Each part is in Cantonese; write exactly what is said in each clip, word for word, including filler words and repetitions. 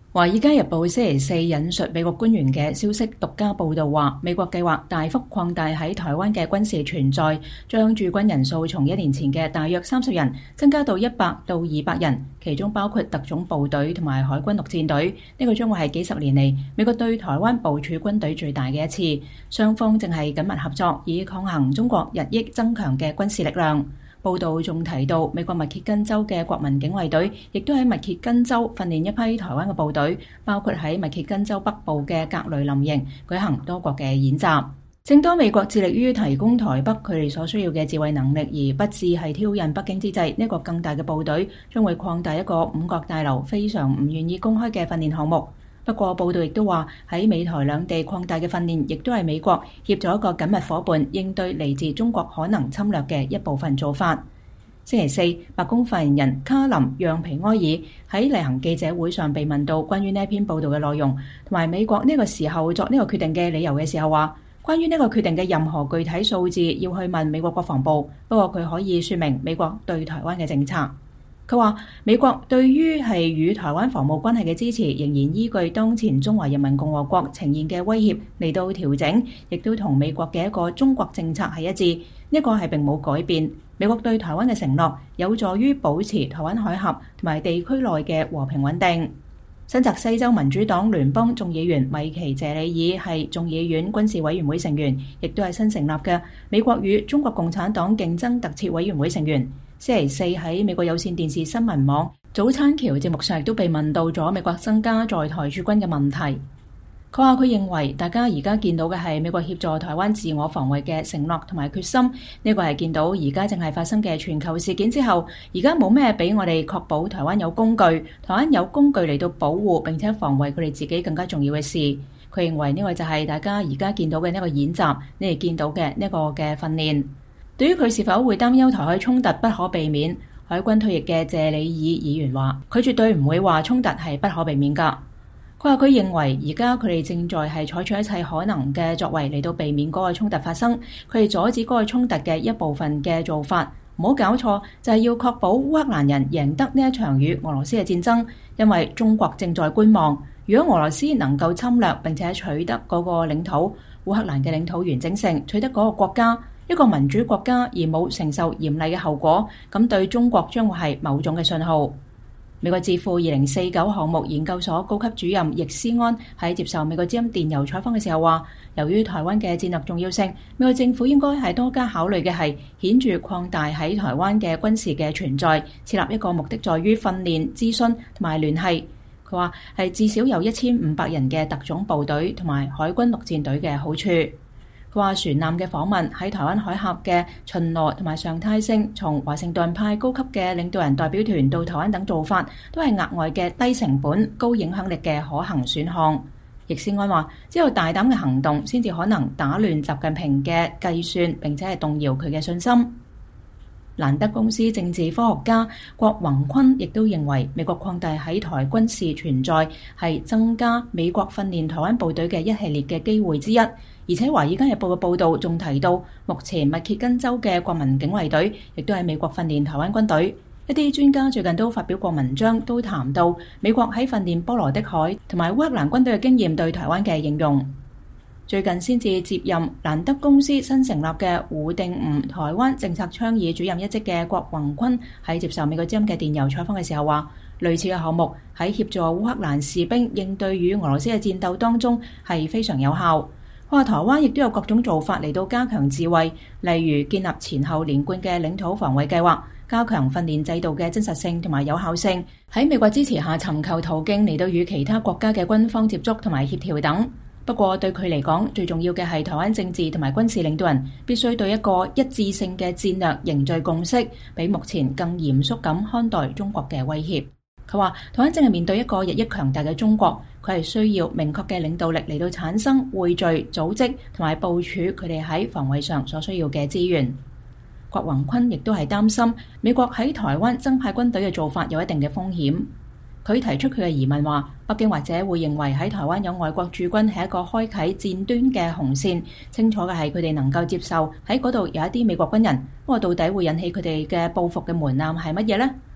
《華爾街日報》星期四引述美國官員嘅消息，獨家報導話，美國計劃大幅擴大喺台灣嘅軍事存在，將駐軍人數從一年前嘅大約三十人增加到一百到二百人，其中包括特種部隊同埋海軍陸戰隊。呢個將會係幾十年嚟美國對台灣部署軍隊最大嘅一次。雙方正係緊密合作，以抗衡中國日益增強嘅軍事力量。報道仲提到，美國密歇根州嘅國民警衛隊亦都喺密歇根州訓練一批台灣嘅部隊，包括喺密歇根州北部嘅格雷林營舉行多國嘅演習。正當美國致力於提供台北佢哋所需要嘅自衛能力，而不致係挑釁北京之際，呢個更大嘅部隊將會擴大一個五角大樓非常唔願意公開嘅訓練項目。不過報道亦都話，喺美台兩地擴大嘅訓練，亦都係美國協助一個緊密夥伴應對嚟自中國可能侵略嘅一部分做法。星期四，白宮發言人卡林讓皮埃爾喺例行記者會上被問到關於呢篇報道嘅內容，同埋美國呢個時候作呢個決定嘅理由嘅時候，話關於呢個決定嘅任何具體數字要去問美國國防部，不過佢可以說明美國對台灣嘅政策。佢話美國對於係與台灣防務關係嘅支持，仍然依據當前中華人民共和國呈現嘅威脅嚟到調整，亦都同美國嘅一個中國政策係一致。呢個係並冇改變。美國對台灣嘅承諾有助於保持台灣海峽同埋地區內嘅和平穩定。新澤西州民主黨聯邦眾議員米奇謝里爾係眾議院軍事委員會成員，亦都係新成立嘅美國與中國共產黨競爭特設委員會成員。星期四喺美國有線電視新聞網早餐橋節目上亦都被問到咗美國增加在台駐軍嘅問題。佢話佢認為大家而家見到嘅係美國協助台灣自我防衛嘅承諾同埋決心，呢個係見到而家正係發生嘅全球事件之後，而家冇咩比我哋確保台灣有工具，台灣有工具嚟到保護並且防衛佢哋自己更加重要嘅事。佢認為呢個就係大家而家見到嘅呢個演習，你哋見到嘅呢個嘅訓練。對於佢是否會擔憂台海衝突不可避免，海軍退役嘅謝里爾議員話：佢絕對唔會話衝突係不可避免㗎。佢話佢認為而家佢哋正在係採取一切可能嘅作為嚟到避免嗰個衝突發生，佢哋阻止嗰個衝突嘅一部分嘅做法。唔好搞錯，就係要確保烏克蘭人贏得呢一場與俄羅斯嘅戰爭，因為中國正在觀望。如果俄羅斯能夠侵略並且取得嗰個領土，烏克蘭嘅領土完整性，取得嗰個國家，一個民主國家而冇承受嚴厲嘅後果，咁對中國將會係某種嘅信號。美國智庫二零四九項目研究所高級主任易思安喺接受美國之音電郵採訪嘅時候話，由於台灣嘅戰略重要性，美國政府應該係多加考慮嘅係顯著擴大喺台灣嘅軍事嘅存在，設立一個目的在於訓練、諮詢同埋聯繫。佢話係至少有一千五百人嘅特種部隊同埋海軍陸戰隊嘅好處。佢話船艦嘅訪問喺台灣海峽嘅巡邏同埋常態性，從華盛頓派高級嘅領導人代表團到台灣等做法，都係額外嘅低成本、高影響力嘅可行選項。易思安話：只有大膽嘅行動，先至可能打亂習近平嘅計算，並且係動搖佢嘅信心。蘭德公司政治科學家郭宏坤亦都認為，美國擴大喺台軍事存在係增加美國訓練台灣部隊嘅一系列嘅機會之一。而且《華爾街日報》嘅報導仲提到，目前密歇根州嘅國民警衛隊亦都係美國訓練台灣軍隊。一啲專家最近都發表過文章，都談到美國喺訓練波羅的海同埋烏克蘭軍隊嘅經驗對台灣嘅應用。最近先至接任蘭德公司新成立嘅胡定吳台灣政策倡議主任一職嘅郭宏坤喺接受美國之音嘅電郵採訪嘅時候話，類似嘅項目喺協助烏克蘭士兵應對與俄羅斯嘅戰鬥當中係非常有效。佢話台灣亦都有各種做法嚟到加強自衛，例如建立前後連貫嘅領土防衛計劃，加強訓練制度嘅真實性同埋有效性，喺美國支持下尋求途徑嚟到與其他國家嘅軍方接觸同埋協調等。不過對佢嚟講，最重要嘅係台灣政治同埋軍事領導人必須對一個一致性嘅戰略凝聚共識，比目前更嚴肅咁看待中國嘅威脅。佢話台灣正係面對一個日益強大嘅中國，佢係需要明確嘅領導力嚟到產生匯聚、組織同埋部署佢哋喺防衛上所需要嘅資源。郭宏坤亦都係擔心美國喺台灣增派軍隊嘅做法有一定嘅風險。佢提出佢嘅疑問話，北京或者會認為喺台灣有外國駐軍係一個開啟戰端嘅紅線，清楚嘅係佢哋能夠接受喺嗰度有一啲美國軍人，不過到底會引起佢哋嘅報復嘅門檻係乜嘢呢？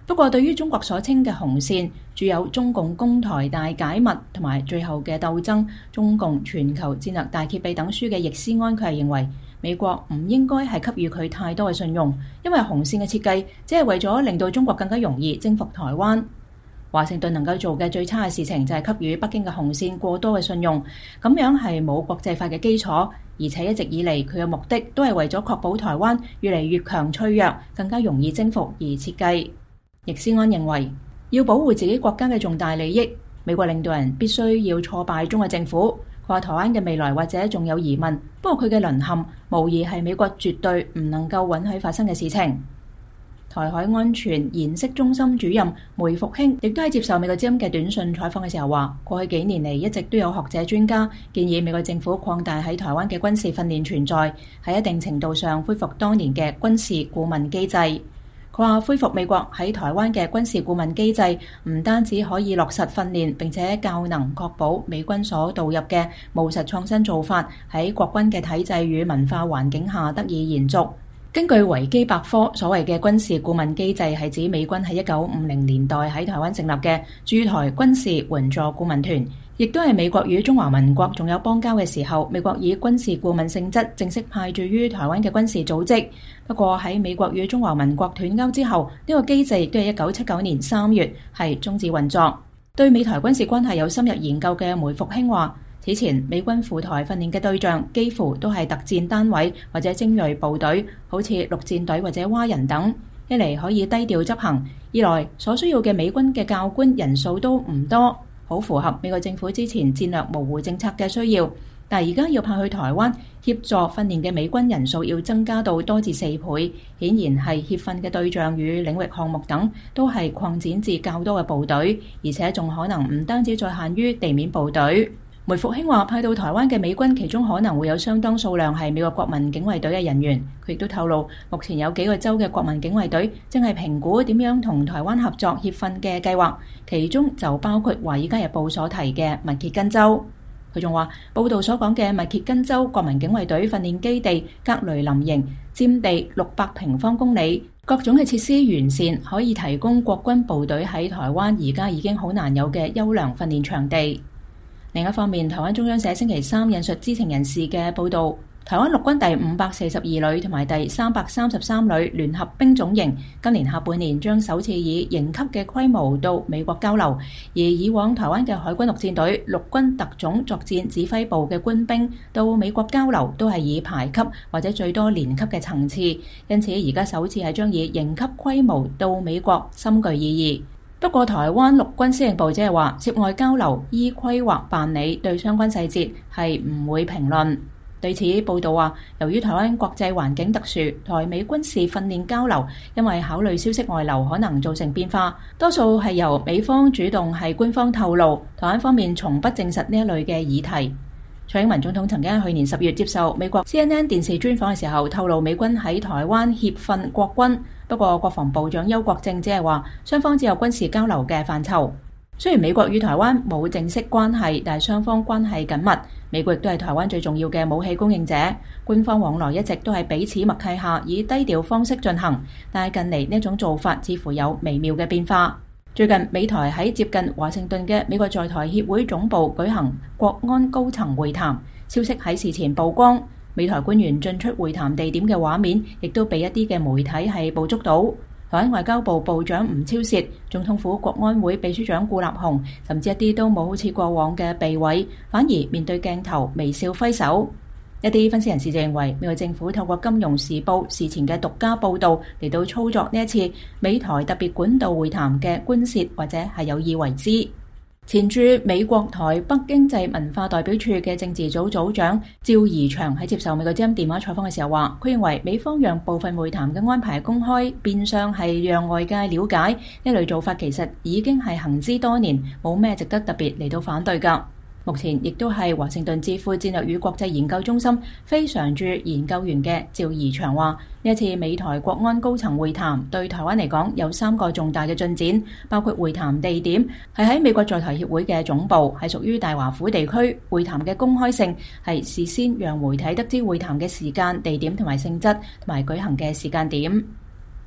不過，對於中國所稱嘅紅線，著有《中共攻台大解密》同埋《最後嘅鬥爭》、《中共全球戰略大揭秘》等書嘅易思安，佢係認為美國唔應該係給予佢太多嘅信用，因為紅線嘅設計只係為咗令到中國更加容易征服台灣。華盛頓能夠做嘅最差嘅事情就係給予北京嘅紅線過多嘅信用，咁樣係冇國際法嘅基礎，而且一直以嚟佢嘅目的都係為咗確保台灣越嚟越強脆弱、更加容易征服而設計。易思安認為，要保護自己國家嘅重大利益，美國領導人必須要挫敗中國政府。佢話台灣嘅未來或者仲有疑問，不過佢嘅淪陷無疑係美國絕對唔能夠允許發生嘅事情。台海安全研析中心主任梅復興亦都喺接受美國之音嘅短信採訪嘅時候話，過去幾年嚟一直都有學者專家建議美國政府擴大喺台灣嘅軍事訓練存在，喺一定程度上恢復當年嘅軍事顧問機制。佢話恢復美國喺台灣嘅軍事顧問機制，唔單止可以落實訓練，並且較能確保美軍所導入嘅務實創新做法喺國軍嘅體制與文化環境下得以延續。根據維基百科，所謂嘅軍事顧問機制係指美軍喺一九五零年代喺台灣成立嘅駐台軍事援助顧問團，亦都係美國與中華民國仲有邦交嘅時候，美國以軍事顧問性質正式派駐於台灣嘅軍事組織。不過喺美國與中華民國斷交之後，呢個機制亦都係一九七九年三月係終止運作。對美台軍事關係有深入研究嘅梅復興話，此前美軍赴台訓練嘅對象幾乎都係特戰單位或者精銳部隊，好似陸戰隊或者蛙人等。一嚟可以低調執行，二來所需要嘅美軍嘅教官人數都唔多，好符合美國政府之前戰略模糊政策嘅需要。但係而家要派去台灣協助訓練嘅美軍人數要增加到多至四倍，顯然係協訓嘅對象與領域項目等都係擴展至較多嘅部隊，而且仲可能唔單止再限於地面部隊。梅復興話，派到台灣嘅美軍其中可能會有相當數量係美國國民警衛隊嘅人員。佢亦都透露，目前有幾個州嘅國民警衛隊正係評估點樣同台灣合作協訓嘅計劃，其中就包括《華爾街日報》所提嘅密歇根州。佢仲話，報道所講嘅密歇根州國民警衛隊訓練基地格雷林營佔地六百平方公里，各種嘅設施完善，可以提供國軍部隊喺台灣而家已經好難有嘅優良訓練場地。另一方面，台灣中央社星期三引述知情人士嘅報導，台灣陸軍第五百四十二旅同埋第三百三十三旅聯合兵種營今年下半年將首次以營級嘅規模到美國交流，而以往台灣嘅海軍陸戰隊、陸軍特種作戰指揮部嘅官兵到美國交流都係以排級或者最多連級嘅層次，因此而家首次係將以營級規模到美國，深具意義。不過，台灣陸軍司令部只係話涉外交流依規劃辦理，對相關細節係唔會評論。對此報道話，由於台灣國際環境特殊，台美軍事訓練交流因為考慮消息外流可能造成變化，多數係由美方主動係官方透露，台灣方面從不證實呢一類嘅議題。蔡英文總統曾經喺去年十月接受美國 C N N 電視專訪嘅時候透露，美軍喺台灣協訓國軍。不過，國防部長邱國正只係話，雙方只有軍事交流嘅範疇。雖然美國與台灣冇正式關係，但係雙方關係緊密。美國亦都係台灣最重要嘅武器供應者，官方往來一直都係彼此默契下以低調方式進行。但係近嚟呢種做法似乎有微妙嘅變化。最近美台喺接近華盛頓嘅美國在台協會總部舉行國安高層會談，消息喺事前曝光。美台官員進出會談地點嘅畫面，亦都被一啲嘅媒體係捕捉到。台灣外交部部長吳釗燮、總統府國安會秘書長顧立雄，甚至一啲都冇好似過往嘅避諱，反而面對鏡頭微笑揮手。一啲分析人士就認為，美國政府透過《金融時報》事前嘅獨家報導嚟到操作呢一次美台特別管道會談嘅官泄，或者係有意為之。前駐美國台北經濟文化代表處嘅政治組組長趙怡翔喺接受美國之音電話採訪嘅時候話，佢認為美方讓部分會談嘅安排公開，變相係讓外界了解呢類做法其實已經係行之多年，冇咩值得特別嚟到反對㗎。目前亦都係華盛頓智庫戰略與國際研究中心非常駐研究員嘅趙怡翔話，呢一次美台國安高層會談對台灣嚟講有三個重大嘅進展，包括會談地點係喺美國在台協會嘅總部，係屬於大華府地區，會談嘅公開性係事先讓媒體得知會談嘅時間、地點同埋性質同埋舉行嘅時間點。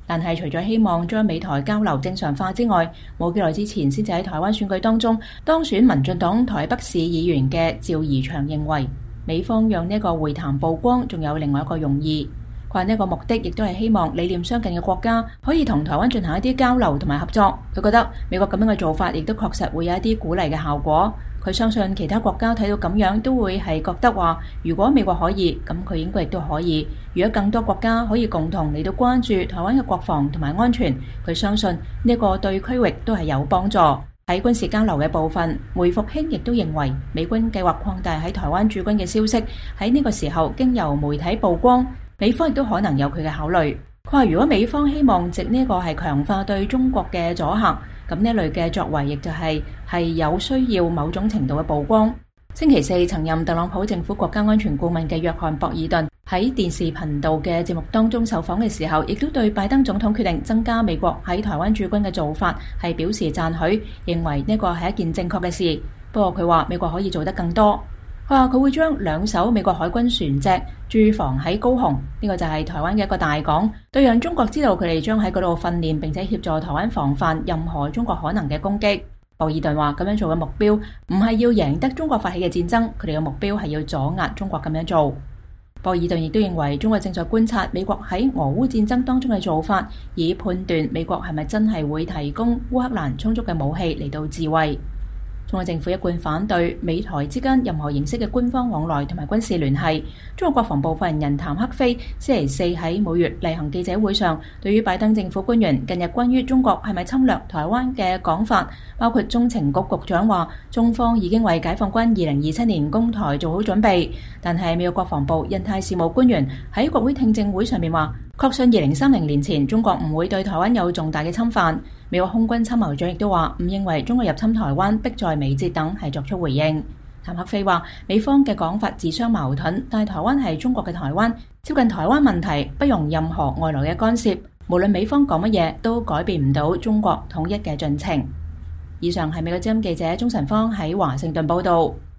但係除咗希望將美台交流正常化之外，冇幾耐之前先至喺台灣選舉當中當選民進黨台北市議員嘅趙怡翔認為，美方讓呢個會談曝光，仲有另外一個用意。佢話呢個目的亦都係希望理念相近嘅國家可以同台灣進行一啲交流同埋合作。佢覺得美國咁樣嘅做法亦都確實會有一啲鼓勵嘅效果。佢相信其他國家睇到咁樣都會係覺得話，如果美國可以，咁佢應該亦都可以。如果更多國家可以共同嚟到關注台灣嘅國防同埋安全，佢相信呢個對區域都係有幫助。喺軍事交流嘅部分，梅復興亦都認為美軍計劃擴大喺台灣駐軍嘅消息喺呢個時候經由媒體曝光，美方亦都可能有佢嘅考慮。佢話如果美方希望藉呢個係強化對中國嘅阻嚇，咁呢類嘅作為亦就係係有需要某種程度嘅曝光。星期四曾任特朗普政府國家安全顧問嘅約翰博爾頓喺電視頻道嘅節目當中受訪嘅時候，亦都對拜登總統決定增加美國喺台灣駐軍嘅做法係表示讚許，認為呢個係一件正確嘅事。不過佢話美國可以做得更多。佢話佢會將兩艘美國海軍船隻駐防喺高雄，呢個就係台灣嘅一個大港，對讓中國知道佢哋將喺嗰度訓練並且協助台灣防範任何中國可能嘅攻擊。博爾頓話咁樣做嘅目標唔係要贏得中國發起嘅戰爭，佢哋嘅目標係要阻壓中國咁樣做。博爾頓亦都認為中國正在觀察美國喺俄烏戰爭當中嘅做法，以判斷美國係咪真係會提供烏克蘭充足嘅武器嚟到自衛。中國政府一貫反對美台之間任何形式嘅官方往來同埋軍事聯繫。中國國防部發言人譚克非星期四喺每月例行記者會上，對於拜登政府官員近日關於中國係咪侵略台灣嘅講法，包括中情局局長話中方已經為解放軍二零二七年攻台做好準備，但係美國國防部印太事務官員喺國會聽證會上面話，確信二零三零年前中國唔會對台灣有重大嘅侵犯。美國空軍參謀長亦都話唔認為中國入侵台灣迫在眉睫等係作出回應。譚克非話美方嘅講法自相矛盾，但係台灣係中國嘅台灣，接近台灣問題不容任何外來嘅干涉，無論美方講乜嘢都改變唔到中國統一嘅進程。以上係美國之音記者鍾晨芳喺華盛頓報道。